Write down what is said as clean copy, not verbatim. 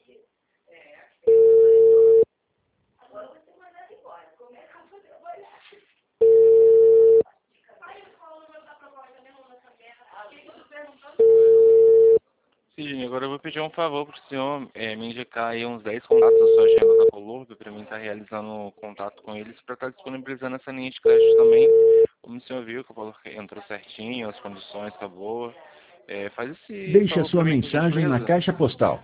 Sim, agora eu vou pedir um favor para o senhor me indicar aí uns 10 contatos da sua agenda da Colurb para mim estar realizando contato com eles para estar disponibilizando essa linha de crédito também. Como o senhor viu que o valor entrou certinho, as condições tá boa. Faz esse Deixe a favor para sua mim, por mensagem na gentileza. caixa postal